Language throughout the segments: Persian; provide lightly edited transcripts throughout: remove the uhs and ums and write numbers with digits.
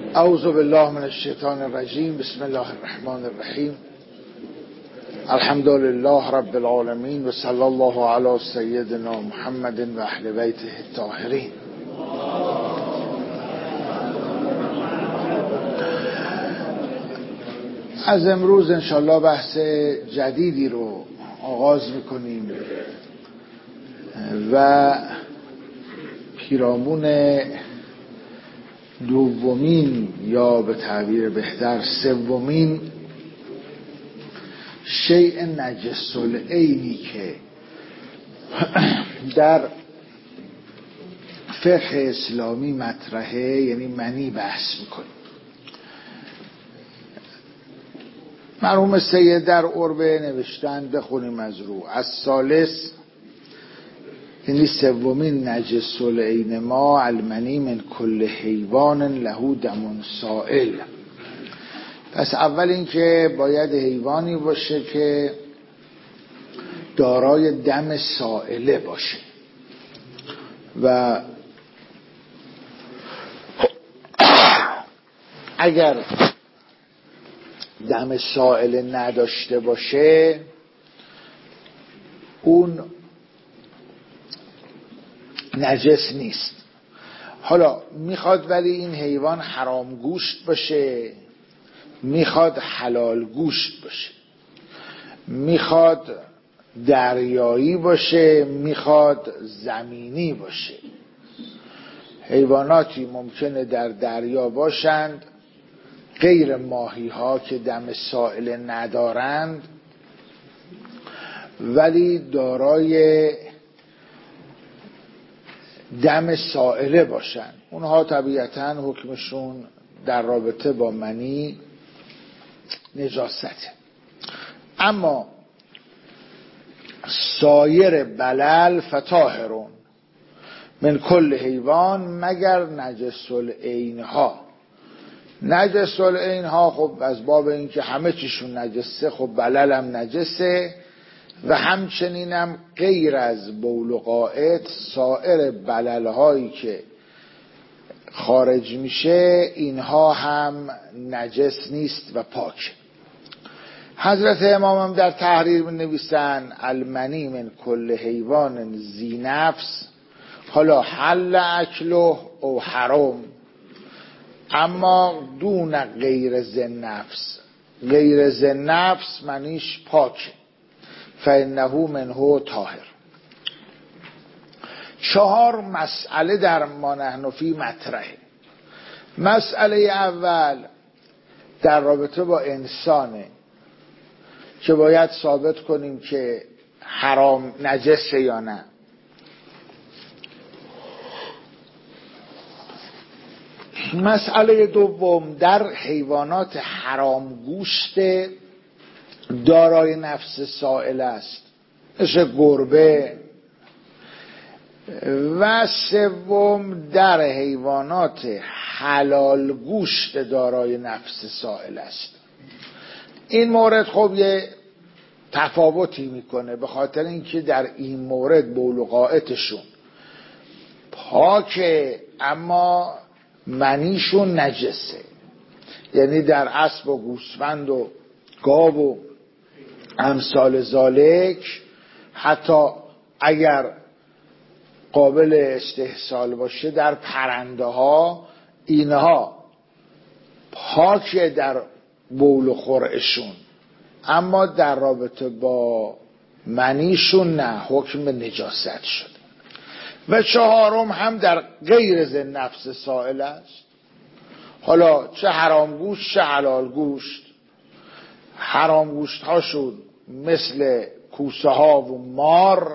اعوذ بالله من الشیطان الرجیم. بسم الله الرحمن الرحیم. الحمد لله رب العالمین و صلی الله علی سیدنا محمد و اهل بیته الطاهرین. از امروز انشالله بحث جدیدی رو آغاز میکنیم و پیرامون دومین یا به تعبیر بهتر سومین شیء نجس العینی که در فقه اسلامی مطرحه، یعنی منی، بحث میکنیم. مرحوم سید در عربه نوشتن، بخونیم از رو: از ثالث، یعنی سومین، نجس العین ما المنی من کل حیوان له دم سائل. پس اول این که باید حیوانی باشه که دارای دم سائله باشه و اگر دم سائله نداشته باشه اون نجس نیست. حالا میخواد ولی این حیوان حرام گوشت باشه، میخواد حلال گوشت باشه، میخواد دریایی باشه، میخواد زمینی باشه. حیواناتی ممکنه در دریا باشند غیر ماهی ها که دم سائل ندارند ولی دارای دم سائله باشن. اونها طبیعتاً حکمشون در رابطه با منی نجاسته. اما سایر بلل فطاهرون من کل حیوان، مگر نجس العین ها. نجس العین ها خب از باب این که همه چیشون نجسه، خب بلل هم نجسه و همچنینم غیر از بول و غائط سایر بلل هایی که خارج میشه اینها هم نجس نیست و پاک. حضرت امام هم در تحریر می نویسن المنی من کل حیوان ذی نفس، حالا حل اکله او حرام، اما دون غیر ذی نفس. غیر ذی نفس منیش پاک، فإنه منه طاهر. 4 مسئله در ما نحن فی مطرحه. مسئله اول در رابطه با انسانه که باید ثابت کنیم که حرام نجسه یا نه. مسئله دوم در حیوانات حرام گوشت دارای نفس سائل است، مثل گربه. و سوم در حیوانات حلال گوشت دارای نفس سائل است. این مورد خب یه تفاوتی میکنه، به خاطر اینکه در این مورد بول و غائطشون پاکه اما منیشون نجسه. یعنی در اسب و گوسفند و گاو و امثال ذالک حتی اگر قابل استحصال باشه در پرنده ها اینها پاکه در بول و خورشون، اما در رابطه با منیشون نه، حکم نجاست شده. و 4 هم در غیر ذی نفس سائل است، حالا چه حرام گوشت چه حلال گوشت. حرام گوشت هاشون مثل کوسه ها و مار،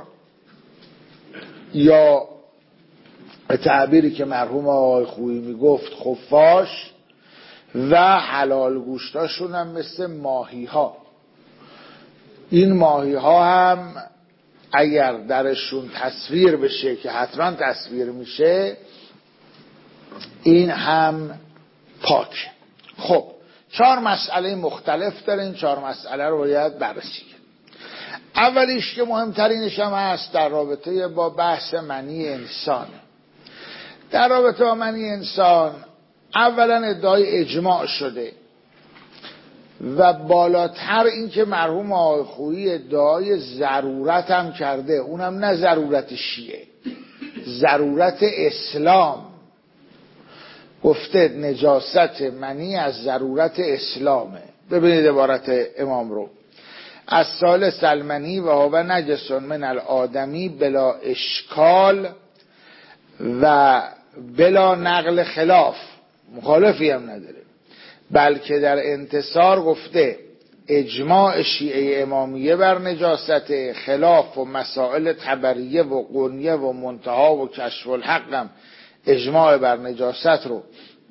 یا به تعبیری که مرحوم آقای خویی میگفت خفاش، و حلال گوشت هاشون هم مثل ماهی ها. این ماهی ها هم اگر درشون تصویر بشه که حتما تصویر میشه این هم پاک. خب 4 مسئله مختلف داره. این 4 مسئله رو باید بررسی کرد. اولیش که مهمترینش هم هست در رابطه با بحث منی انسان. در رابطه با منی انسان اولا ادعای اجماع شده و بالاتر این که مرحوم آقای خویی ادعای ضرورت هم کرده، اونم نه ضرورت شیعه، ضرورت اسلام. گفته نجاست منی از ضرورت اسلامه. ببینید عبارت امام رو: از سال سلمنی و هو نجس من الآدمی بلا اشکال و بلا نقل خلاف، مخالفی هم نداره، بلکه در انتصار گفته اجماع شیعه امامیه بر نجاست، خلاف و مسائل تبریه و قنیه و منتها و کشف الحقم اجماع بر نجاست رو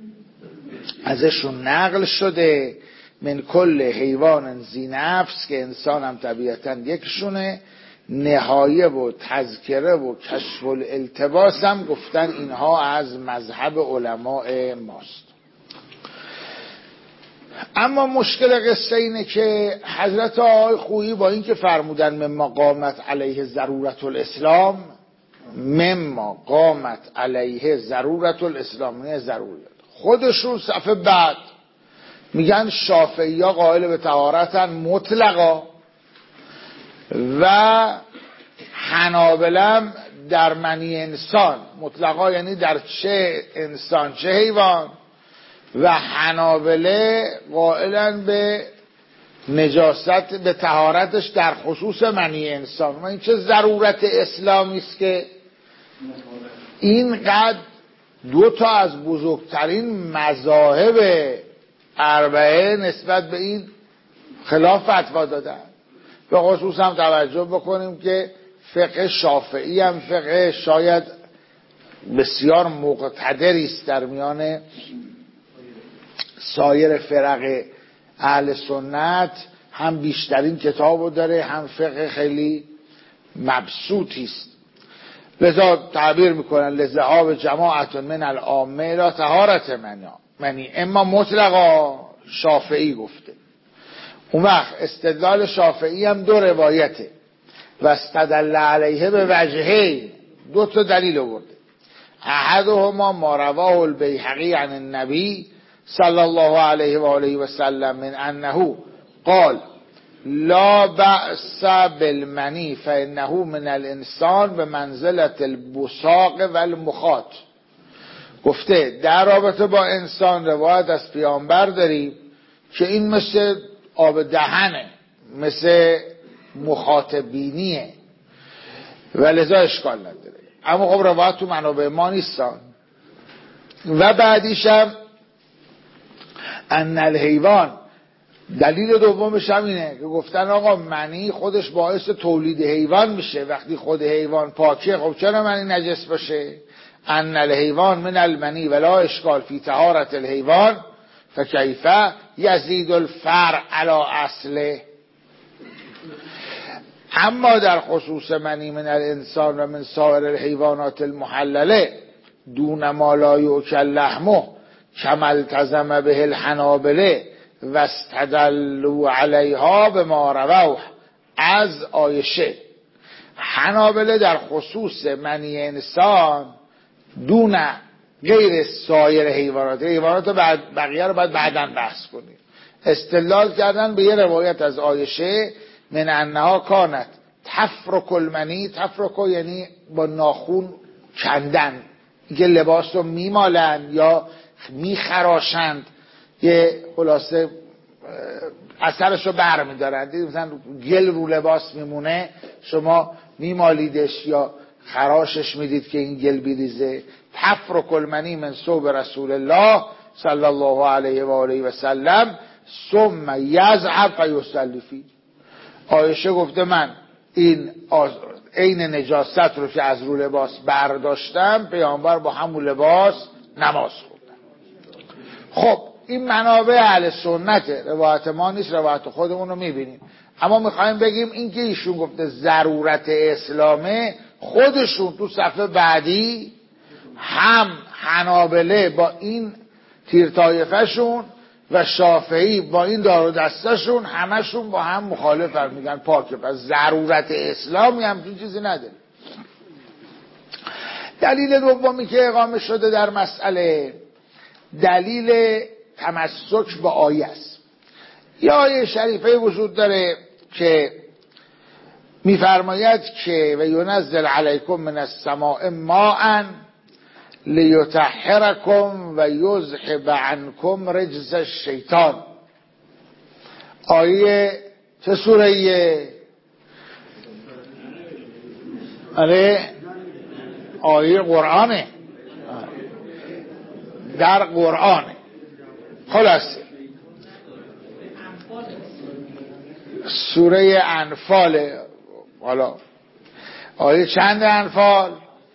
ازشون نقل شده. من کل حیوان ذی نفس، که انسان هم طبیعتا یکشونه. نهایه و تذکره و کشف الالتباس هم گفتن اینها از مذهب علماء ماست. اما مشکل قصه اینه که حضرت آقای خویی با این که فرمودن مما قامت علیه ضرورت الاسلام، مما قامت علیه ضرورت الاسلام، نه ضرورت، خودشون صفحه بعد میگن شافعی ها قائل به طهارتن مطلقا و حنابلم در منی انسان مطلقا، یعنی در چه انسان چه حیوان، و حنابله قائلن به نجاست به طهارتش در خصوص منی انسان. و این چه ضرورت اسلامی است که اینقدر دو تا از بزرگترین مذاهب اربعه نسبت به این خلاف فتوا دادن. به خصوص هم توجه بکنیم که فقه شافعی هم فقه شاید بسیار مقتدری است در میان سایر فرق اهل سنت، هم بیشترین کتابو داره، هم فقه خیلی مبسوطی است. لذا تعبیر میکنن لذهاب جماعت من العامه لا طهارت منی، اما مطلقا شافعی گفته. اون وقت استدلال شافعی هم دو روایته و استدل علیه به وجهین، دو تا دلیل آورده. احدهما ما رواه البیهقی عن النبی صلی الله علیه و آله و سلم من انه قال لا بأس بالمنی فانه من الانسان به منزلت البصاق و المخاط. گفته در رابطه با انسان روایت از پیامبر داریم که این مثل آب دهنه، مثل مخاطبینیه و لذا اشکال نداره. اما خب روایت تو منابع ما نیستن. و بعدیشم ان الحیوان، دلیل دومش هم اینه که گفتن آقا منی خودش باعث تولید حیوان میشه، وقتی خود حیوان پاکه خب چرا منی نجس باشه؟ ان الحیوان من المنی ولا اشکال فی طهارت الحیوان فکیف یزید الفرع علی اصله. اما در خصوص منی من الانسان و من سایر الحیوانات المحلله دون ما لا یؤکل لحمه کما التزم به الحنابله و استدلوا علیها به ما رواه از عایشه. حنابله در خصوص منی انسان دون غیر سایر حیوانات بقیه رو باید بعداً بحث کنیم، استدلال کردن به یه روایت از عایشه من انها کانت تفرک المنی، تفرک یعنی با ناخون کندن، که لباس رو میمالن یا میخراشند، یه خلاصه اثرش رو بر میدارن. دیدید مثلا گل رو لباس میمونه، شما میمالیدش یا خراشش میدید که این گل بریزه. تفرک المنی من ثوب رسول الله صلی الله علیه و آله و سلم ثم یذهب فیصلی فیه. عایشه گفته من این عین نجاست رو که از رو لباس برداشتم، پیامبر با همون لباس نماز خوندن. خب این منابع اهل سنته، روایت ما نیست، روایت خودمون رو میبینیم. اما میخوایم بگیم این که ایشون گفته ضرورت اسلامه، خودشون تو صفحه بعدی هم حنابله با این تیرطایفه‌شون و شافعی با این دار و دستشون همشون با هم مخالفن، میگن پاکه، پس ضرورت اسلامی همچین چیزی نداره. دلیل دومی که اقامه شده در مسئله دلیل تمسک با آیه است. یا آیه شریفه وجود داره که میفرماید که و ینزل علیکم من السماء ماء لیطهرکم و یذهب عنکم رجز الشیطان. آیه چه سوره ایه؟ آیه قرآنه، در قرآنه. خلاصه سوره انفال. حالا آیه چند انفال؟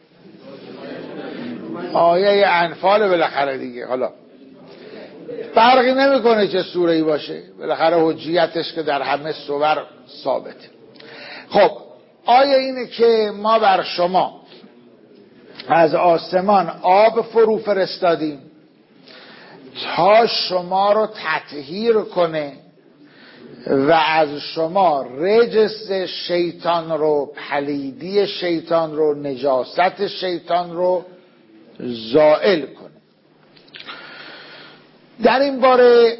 آیه انفال بالاخره دیگه. حالا فرقی نمیکنه چه سوره ای باشه، بالاخره حجیتش که در همه سور ثابته. خب آیه اینه که ما بر شما از آسمان آب فرو فرستادیم تا شما رو تطهیر کنه و از شما رجس شیطان رو، پلیدی شیطان رو، نجاست شیطان رو زائل کنه. در این باره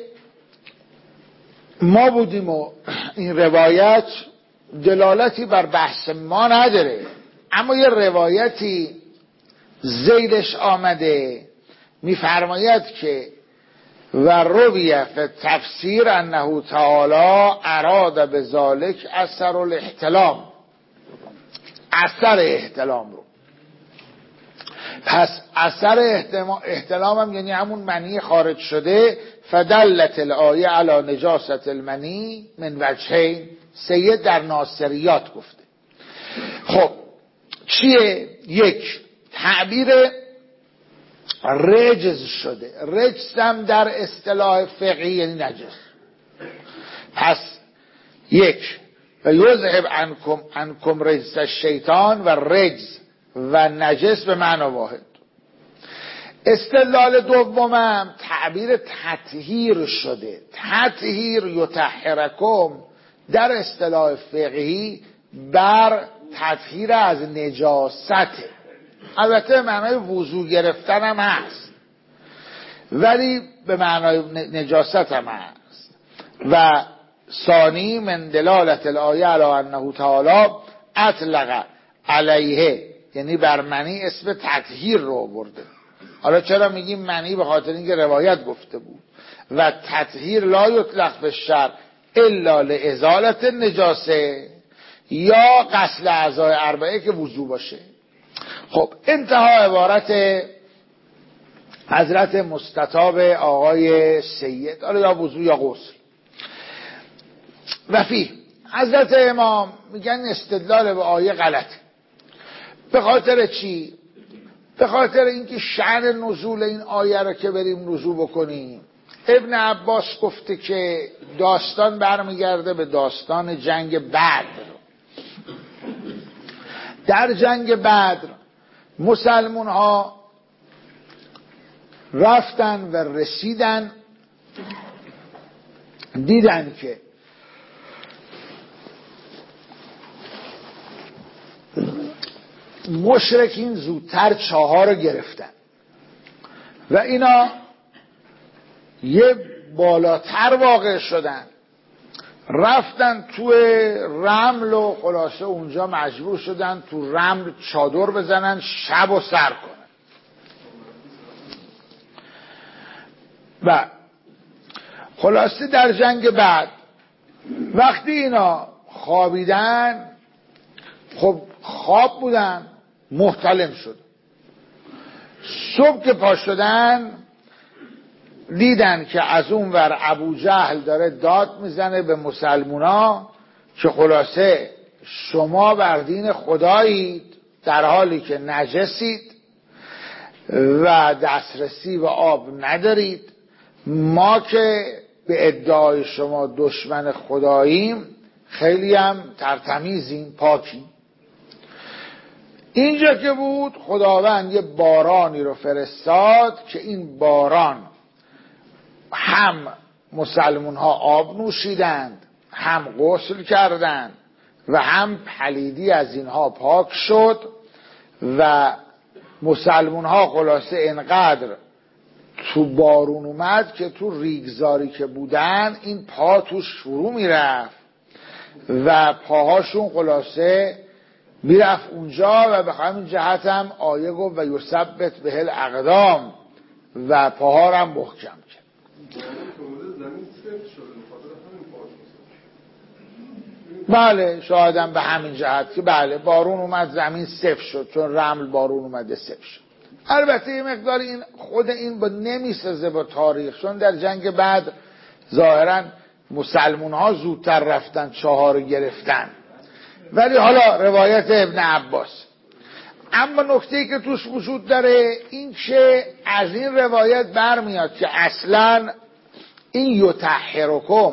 ما بودیم و این روایت دلالتی بر بحث ما نداره، اما یه روایتی زیدش آمده میفرماید که و رویه فی تفسیر انه تعالی اراد بذالک اثر الاحتلام، اثر احتلام رو. پس اثر احتلام هم یعنی همون منی خارج شده. فدلت الآیه علی نجاست المنی من وجهین، سید در ناصریات گفته. خب چیه؟ یک، تعبیر رجز شده. رجز هم در اصطلاح فقهی یعنی نجس. پس یک، و یذهب عنکم رجز الشیطان و رجز و نجس به معنی واحد. استدلال دومم تعبیر تطهیر شده. تطهیر یطهرکم در اصطلاح فقهی بر تطهیر از نجاسته، البته معنای وضو گرفتن هم هست ولی به معنای نجاست هم هست. و ثانی من دلالت الآیه علی انه تعالی اطلق علیه، یعنی بر منی اسم تطهیر رو آورده. حالا چرا میگیم منی؟ به خاطر اینکه روایت گفته بود و تطهیر لا یطلق به شرع الا لازالت النجاسه یا غسل اعضای اربعه که وضو باشه. خب انتها عبارت حضرت مستطاب آقای سید، حالا یا وضو یا غسل. و فی حضرت امام میگن استدلال به آیه غلطه. به خاطر چی؟ به خاطر اینکه شأن نزول این آیه رو که بریم رجوع بکنیم، ابن عباس گفته که داستان برمیگرده به داستان جنگ بدر. در جنگ بدر مسلمون ها رفتن و رسیدن، دیدن که مشرکین زودتر چاها رو گرفتن و اینا یه بالاتر واقع شدن، رفتن تو رمل و خلاصه اونجا مجبور شدن تو رمل چادر بزنن شب و سر کنن. و خلاصه در جنگ بعد وقتی اینا خوابیدن، خب خواب بودن، محتلم شد. صبح که پا شدن دیدن که از اون ور ابو جهل داره داد میزنه به مسلمونا که خلاصه شما بر دین خدایید در حالی که نجسید و دسترسی به آب ندارید، ما که به ادعای شما دشمن خداییم خیلی هم ترتمیزیم، پاکیم. اینجا که بود خداوند یه بارانی رو فرستاد که این باران هم مسلمون ها آب نوشیدند، هم غسل کردند و هم پلیدی از اینها پاک شد و مسلمون ها خلاصه اینقدر تو بارون اومد که تو ریگزاری که بودن این پا توش فرو میرفت و پاهاشون خلاصه میرفت اونجا و به همین جهت هم آیه گفت و یثبت به الاقدام و پاها هم محکم کرد. بله شایدم به همین جهت که بله بارون اومد زمین سفت شد، چون رمل بارون اومده سفت شد. البته یه مقدار این خود این با نمیسازه با تاریخ، چون در جنگ بعد ظاهرا مسلمون ها زودتر رفتن چاه رو گرفتن، ولی حالا روایت ابن عباس. اما نکته‌ای که توش وجود داره این که از این روایت برمیاد که اصلا این یطهرکم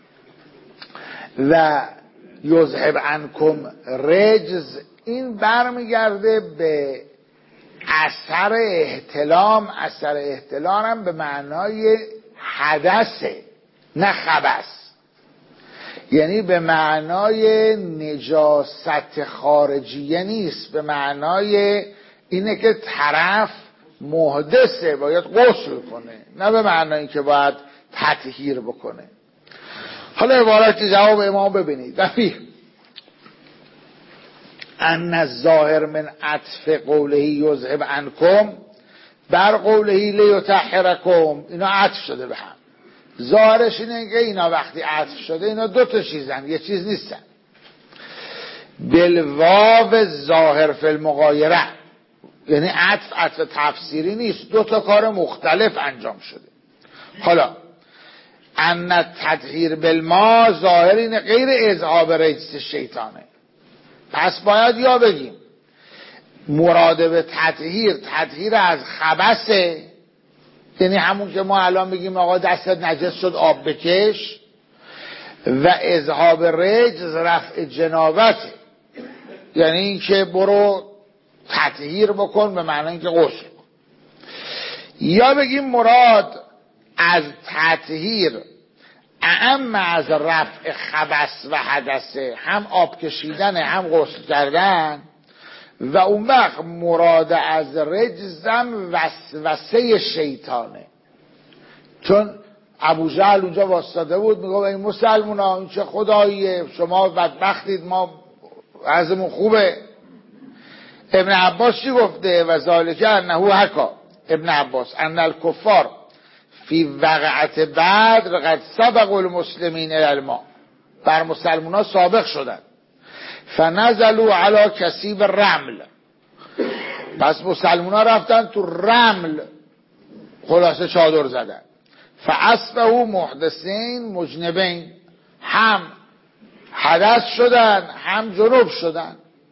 و یذهب عنکم رجز این برمیگرده به اثر احتلام. اثر احتلام هم به معنای حدثه نه خبث، یعنی به معنای نجاست خارجیه نیست، به معنای اینه که طرف محدثه باید غسل کنه، نه به معنای که باید تطهیر بکنه. حالا عبارت جواب امام ببینید. وفیه ان الظاهر من عطف قوله یذهب عنکم بر قوله لیطهرکم، اینا عطف شده به هم. ظاهرش اینه که اینا وقتی عطف شده اینا دو تا چیزن، یه چیز نیستن. بالواو ظاهر فی المغایره، یعنی عطف تفسیری نیست، دو تا کار مختلف انجام شده. حالا ان التطهیر بالماء ظاهر اینه غیر اذهاب رجس شیطانه، پس باید یا بگیم مراد به تطهیر از خبثه، یعنی همون که ما الان بگیم آقا دستت نجس شد آب بکش، و اذهاب رجز رفع جنابته، یعنی این که برو تطهیر بکن به معنی اینکه غسل کن. یا بگیم مراد از تطهیر اعم از رفع خبث و حدثه، هم آب کشیدن هم غسل کردن، و اون وقت مراد از رجزم وسوسه شیطانه. چون ابو جهل اونجا واسطاده بود میگه این مسلمونا این چه خداییه، شما بدبختید ما وضعمون خوبه. ابن عباس چی گفته؟ و ذالک انه حکا ابن عباس ان الکفار فی وقعت بدر قد سبق المسلمین الی الماء، بر مسلمونا سابق شدن، فنزلوا علی کثیب الرمل، پس مسلمونا رفتن تو رمل خلاصه چادر زدن، فاصبحوا محدثین مجنبین، هم حدث شدن هم جنوب شدن،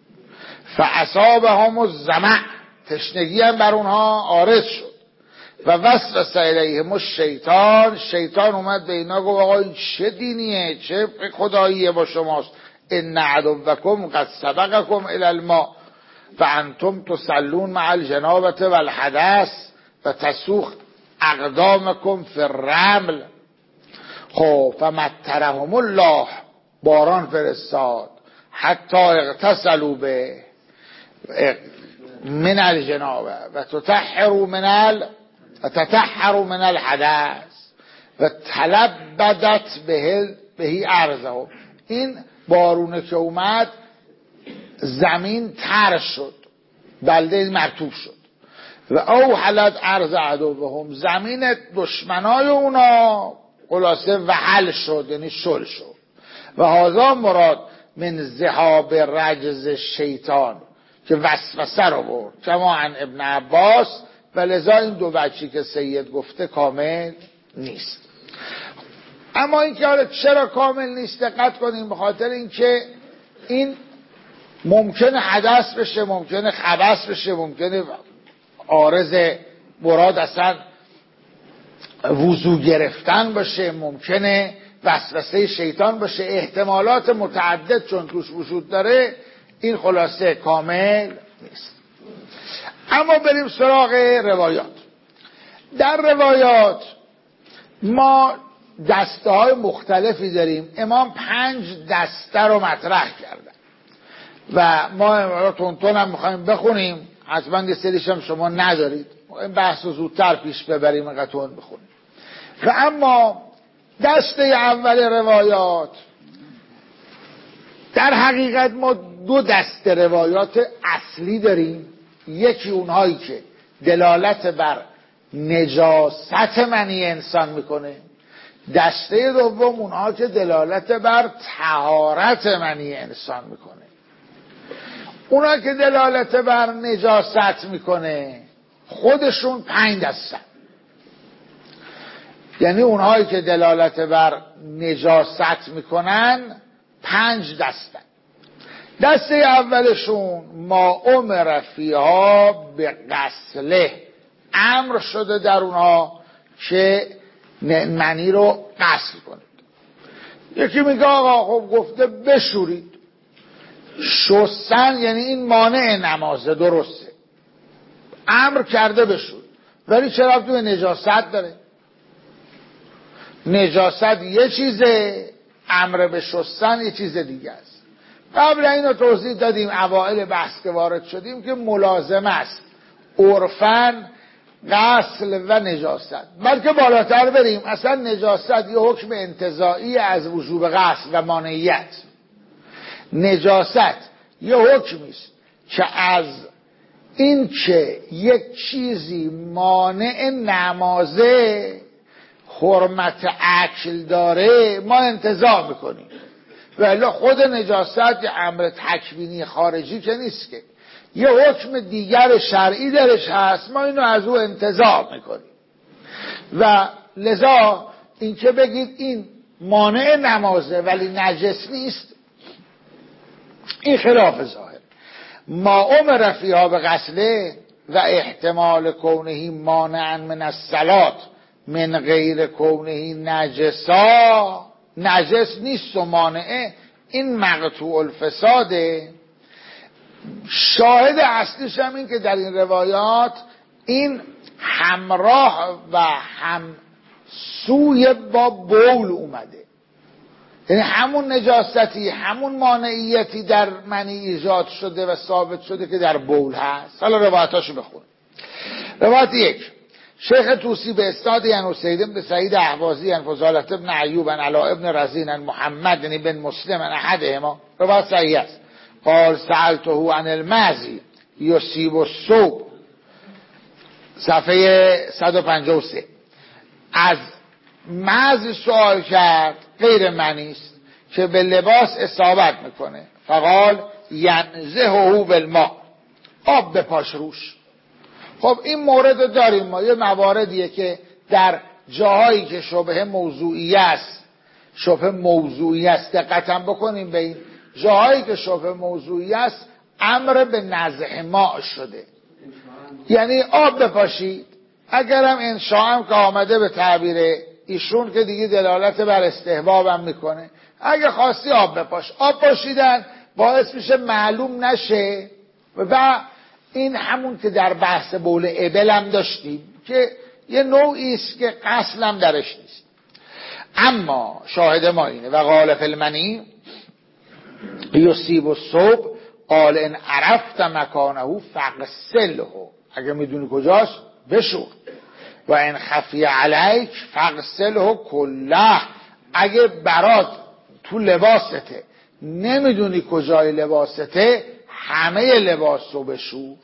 فاصابهم الظمأ، تشنگی هم بر اونها عارض شد، و وسوس الیهم الشیطان، شیطان اومد به اینا گفت آقا این چه دینیه، چه خداییه با شماست، ان عدوکم قد سبقکم الی الماء و انتم تصلون مع الجنابه والحدث و تسوق اقدامکم فی الرمل. خب فمطرهم الله، باران فرستاد، حتی اغتسلوا به من الجنابه و تطهروا من الحدث و تلبدت بهی ارضهم. این بارونه که اومد زمین تر شد، بلده مرطوب شد، و اوحلت ارض عدوهم، زمین دشمنای اونا خلاصه وحل شد، یعنی شل شد. و هذا مراد من ذهاب رجز شیطان که وسوسه رو برد، کما عن ابن عباس، و لذا این دو وجهی که سید گفته کامل نیست. اما این که حالا چرا کامل نیست دقت کنیم، به خاطر اینکه این ممکنه حدث بشه، ممکنه خبث بشه، ممکنه عارض مراد اصلا وضو گرفتن باشه، ممکنه وسوسه شیطان باشه، احتمالات متعدد چون توش وجود داره، این خلاصه کامل نیست. اما بریم سراغ روایات. در روایات ما دسته های مختلفی داریم. امام 5 دسته رو مطرح کردن و ما تون هم میخوایم بخونیم، حتما یه سریش هم شما ندارید، این بحث رو زودتر پیش ببریم اینقدر تون بخونیم. و اما دسته اول روایات، در حقیقت ما دو دسته روایات اصلی داریم. یکی اونهایی که دلالت بر نجاست منی انسان میکنه، دسته دوم اونها که دلالت بر طهارت منی انسان میکنه. اونا که دلالت بر نجاست میکنه خودشون 5 دستن، یعنی اونهایی که دلالت بر نجاست میکنن 5 دستن. دسته اولشون ما امر فیها به غسله، امر شده در اونها که منی رو غسل کنید. یکی میگه آقا خب گفته بشورید، شستن یعنی این مانع نمازه، درسته، امر کرده بشورید، ولی چرا تو نجاست داره؟ نجاست یه چیزه، امر به شستن یه چیز دیگه است. قبل اینو توضیح دادیم اوائل بحث که وارد شدیم که ملازمه است عرفاً غسل و نجاست. بلکه بالاتر بریم، اصلا نجاست یه حکم انتزاعی از وجوب غسل و مانعیت. نجاست یه حکمی است که از این که یک چیزی مانع نمازه حرمت اکل داره ما انتزاع میکنیم، ولی خود نجاست یه امر تکوینی خارجی که نیست، که یه حکم دیگر شرعی درش هست، ما اینو از او انتزاع میکنیم. و لذا این که بگید این مانع نمازه ولی نجس نیست، این خلاف ظاهر. ما امر فیها به غسله و احتمال کونه مانعا من الصلاة من غیر کونه نجسا، نجس نیست و مانعه، این مقطوع الفساده. شاهد اصلیش هم این که در این روایات این همراه و همسوی با بول اومده، یعنی همون نجاستی همون مانعیتی در منی ایجاد شده و ثابت شده که در بول هست. حالا روایتاشو بخون. روایت 1: شیخ طوسی به اسناد عن اسید بن سعید احوازی عن فضالة بن ایوب عن علاء بن رزین عن محمد بن مسلم عن احدهما، روایت صحیح است. قال سألته عن المزی یصیب الثوب، صفحه 153. از مزی سوال کرد، غیر منی است که به لباس اصابت میکنه. فقال ینزهه بالماء، آب بپاش روش. خب این مورد داریم ما، یه مواردیه که در جاهایی که شبه موضوعی است، شبه موضوعی است، دقتم بکنیم به این جاهایی که شبه موضوعی است امر به نزع ماء شده، یعنی آب بپاشید. اگرم انشاءم که آمده به تعبیر ایشون که دیگه دلالت بر استحبابم میکنه، اگه خواستی آب بپاش. آب پاشیدن باعث میشه معلوم نشه و این همون که در بحث بول ابل هم داشتیم که یه نوعی است که غسل هم درش نیست. اما شاهد ما اینه و قال فی المنی یصیب الثوب قال ان عرفت مکانه فاغسله، اگه میدونی کجاست بشور. و ان خفی علیک فاغسله کله، اگه برات تو لباسته نمیدونی کجای لباسته همه لباس رو بشور.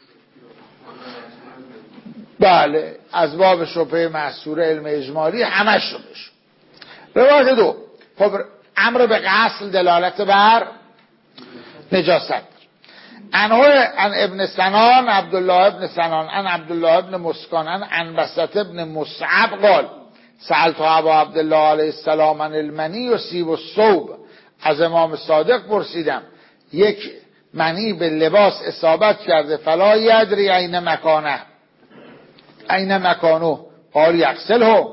بله، از باب شبهه محصوره علم اجمالی همش رو بشور. روایت 2: خب امر به غسل دلالت بر نجاست. عن ابن سنان عبدالله ابن سنان عن عبدالله ابن مسکان عن عنبسة ابن مصعب قال سألت ابا عبدالله علیه السلام عن المنی یصیب الثوب، از امام صادق پرسیدم یک منی به لباس اصابت کرده، فلا یدری این مکانه، این مکانه، قال یغسله،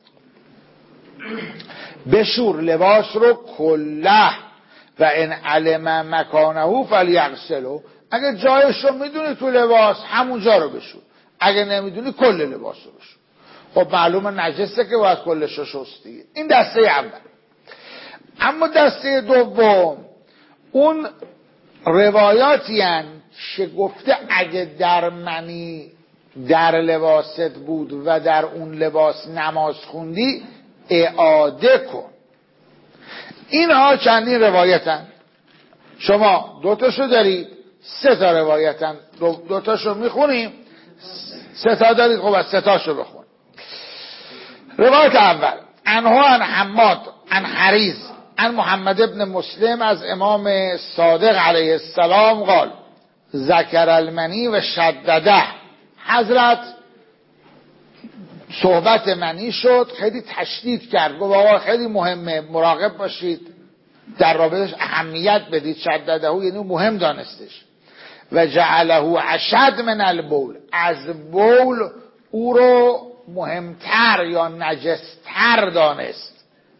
بشور لباس رو کله، و ان علم مکانه فلیغسله، اگه جایش رو میدونی تو لباس همون جا رو بشور، اگه نمیدونی کل لباس رو بشور. خب معلومه نجسه که باید کلش رو شست دیگه. این دسته اول. اما دسته دوم اون روایاتی هن که گفته اگه در منی در لباست بود و در اون لباس نماز خوندی اعاده کن. اینها چندین روایتن، شما دوتاشو دارید، 3 تا روایتن، دوتاشو میخونیم، 3 تا دارید، خب از 3 تاشو بخون. روایت اول عنه عن حماد عن حریز عن محمد ابن مسلم از امام صادق علیه السلام قال ذکر المنی و شدده. حضرت صحبت منی شد، خیلی تشدید کرد، گفت آقا خیلی مهمه، مراقب باشید، در رابطش اهمیت بدید. شدده یعنی مهم دانستش. و جعله اشد من البول، از بول او رو مهمتر یا نجستر دانست.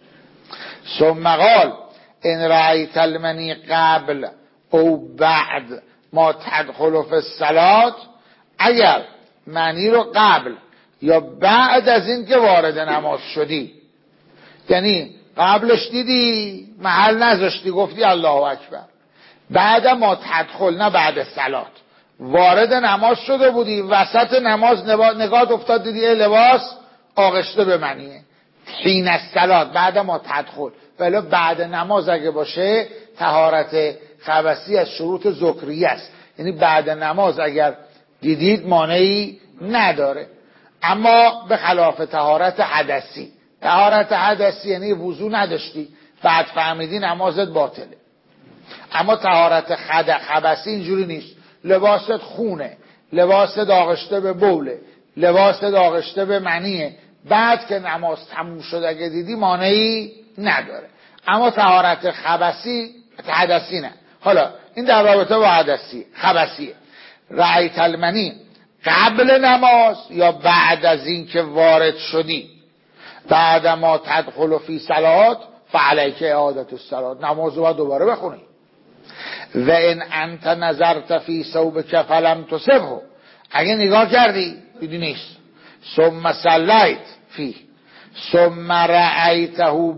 ثم قال ان رأیت المنی قبل او بعد ما تدخل فی الصلاة، اگر منی رو قبل یا بعد از این که وارد نماز شدی، یعنی قبلش دیدی محل نذاشتی گفتی الله اکبر، بعد ما تدخل نه بعد صلات، وارد نماز شده بودی، وسط نماز نگاه افتاد دیدی لباس آغشته به منیه، حین الصلات بعد ما تدخل، ولی بعد نماز اگه باشه طهارت خبثی از شروط ذکریه است، یعنی بعد نماز اگر دیدید مانعی نداره. اما به خلاف طهارت حدثی، طهارت حدثی یعنی وضو نداشتی بعد فهمیدی نمازت باطله. اما طهارت خبثی اینجوری نیست، لباست خونه، لباست آغشته به بوله، لباست آغشته به منیه، بعد که نماز تموم شد اگه دیدی مانعی نداره. اما طهارت خبثی حدثی نه. حالا این در رابطه با حدثی خبثیه. رأیت المنی قبل نماز یا بعد از این که وارد شدی، بعد ما تدخل فی صلات فعلیک اعادة الصلات، نماز رو باید دوباره بخونی. و ان انت نظرت فی ثوبک فلم تصبه، اگه نگاه کردی دیدی نیست، ثم صلیت فی ثم رأیته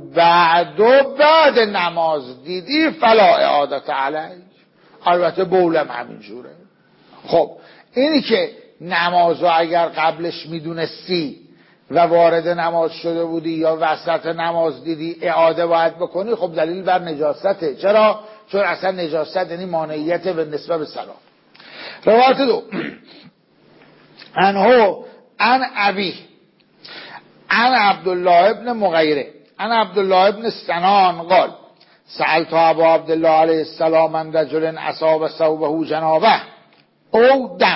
بعد نماز دیدی فلا اعادة علیک، البته بولم همینجوره. خب اینی که نماز رو اگر قبلش میدونستی و وارد نماز شده بودی یا وسط نماز دیدی اعاده باید بکنی، خب دلیل بر نجاسته. چرا؟ چون اصلا نجاست یعنی مانعیت به نسبت به صلاة. روایت 2 عنه عن ابی عن عبدالله ابن مغیره عن عبدالله ابن سنان قال سألت ابا عبدالله علیه السلام عن رجل اصاب ثوبه جنابه او دم.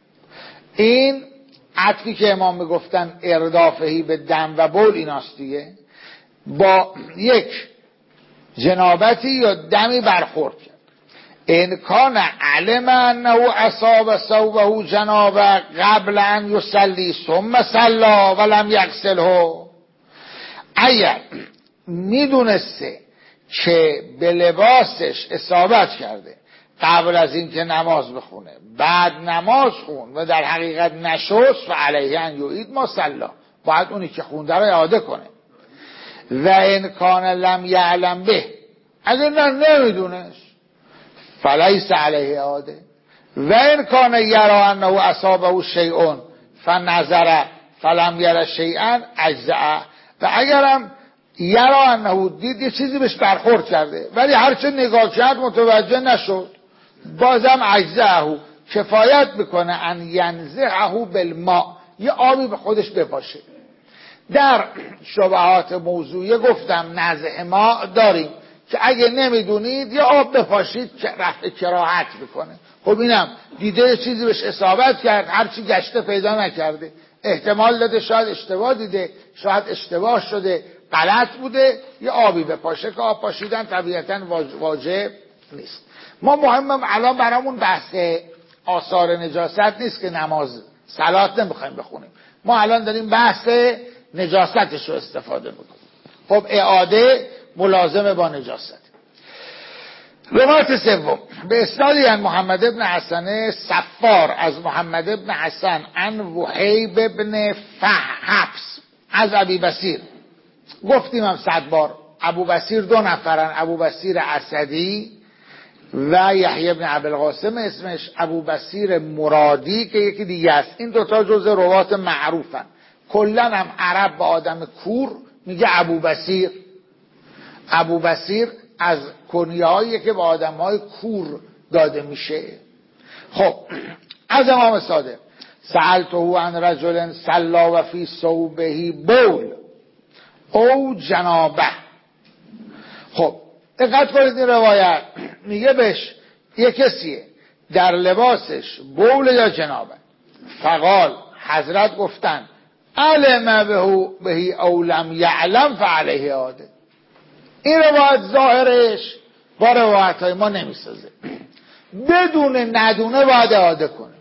این عطفی که امام میگفتن اردافهی به دم و بول ایناست دیگه، با یک جنابتی یا دمی برخورد کرد. ان کان علم انه اصاب ثوبه جنابه قبل ان یصلی ثم صلی ولم یغسله، اگر میدونسته که به لباسش اصابت کرده قبل از این که نماز بخونه، بعد نماز خون و در حقیقت نشست و علیه ان یعید ما صلی، باید اونی که خونده رو اعاده کنه. و ان کان لم یعلم به، اگر نمیدونست فلیس علیه اعاده. و ان کان یرا انه اصابه شیء فنظر فلم یر شیئا اجزأ، و اگرم یرا انه دید یه چیزی بهش برخورد کرده ولی هرچه نگاه کرد متوجه نشد، بازم اجزأه کفایت میکنه ان ینزعه بالماء، یه آبی به خودش بپاشه. در شبهات موضوعی گفتم نزع ماء داریم که اگه نمیدونید یه آب بپاشید که رفع کراهت میکنه. خب اینم دیده یه چیزی بهش اصابت کرد، هرچی گشته پیدا نکرده، احتمال داده شاید اشتباه دیده، شاید اشتباه شده، غلط بوده، یه آبی بپاشه که آب پاشیدن طبیعتا واجب نیست. ما مهمم الان برامون بحث آثار نجاست نیست که نماز صلات نمیخوایم بخونیم، ما الان داریم بحث نجاستش رو استفاده بکنیم. خب اعاده ملازمه با نجاست. روایت 3 به اسنادی عن محمد ابن حسن صفار از محمد ابن حسن عن وحیب ابن حفص از ابی بصیر. گفتیم هم 100 بار ابو بصیر 2 نفرن، ابو بصیر اسدی و یحیی بن ابوالقاسم اسمش، ابو بصیر مرادی که یکی دیگه است. این دوتا جز روات معروفن. کلا هم عرب به آدم کور میگه ابو بصیر. ابو بصیر از کنیه‌هایی که به آدم‌های کور داده میشه. خب از امام صادق سألته عن رجل صلی و فی ثوبه بول او جنابه. خب دقت کنید این روایت میگه بهش یه کسیه در لباسش بول یا جنابه. فقال حضرت گفتن علم بهی او لم یعلم فعلیه عاده. این روایت ظاهرش با روایت های ما نمیسازه. بدون ندونه باید اعاده کنه.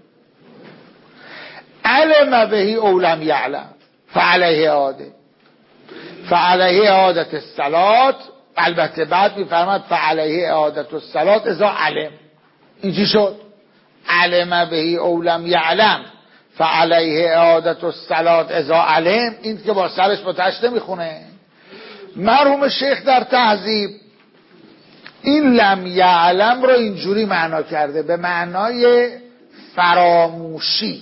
علم بهی او لم یعلم فعلیه عاده. فعلیه عادت الصلاة. البته بعد میفرماد فعلیه عادت الصلاة اذا علم. این چی شد؟ علم بهی او لم یعلم فعلیه عادت الصلاة اذا علم. این که با سرش با تشت نمیخونه. مرحوم شیخ در تهذیب این لم یعلم رو اینجوری معنا کرده، به معنای فراموشی.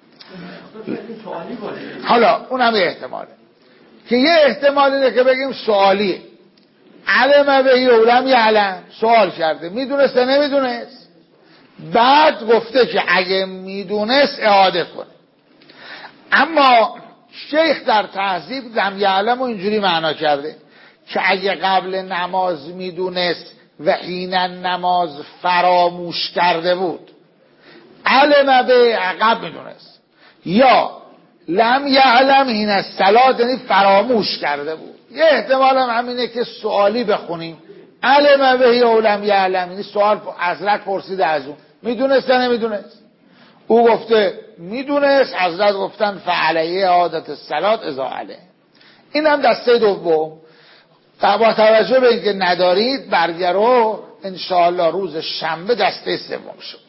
حالا اون هم یه احتماله که یه احتمال اینه که بگیم سوالیه. علم بهی او لم یعلم، سوال کرده میدونسته نمیدونست، بعد گفته که اگه میدونست اعاده کنه. اما شیخ در تهذیب لم یعلم رو اینجوری معنا کرده که اگه قبل نماز میدونست و حین نماز فراموش کرده بود، علم به عقب میدونست، یا لم یعلم حین الصلاة یعنی فراموش کرده بود. یه احتمال هم همینه که سوالی بخونیم علم به او لم یعلم، یعنی سوال حضرت پرسیده از اون میدونست یا نمیدونست. او گفته میدونست، حضرت گفتن فعلیه عادت الصلاة اذا علم. این هم دسته دوم. با توجه به اینکه ندارید برگرو انشاءالله روز شنبه دسته سوم شد.